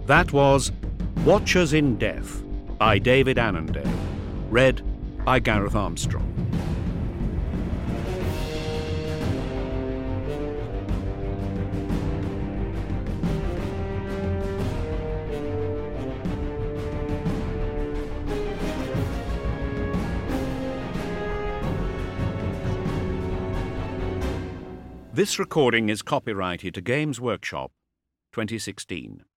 That was Watchers in Death by David Annandale, read by Gareth Armstrong. This recording is copyrighted to Games Workshop 2016.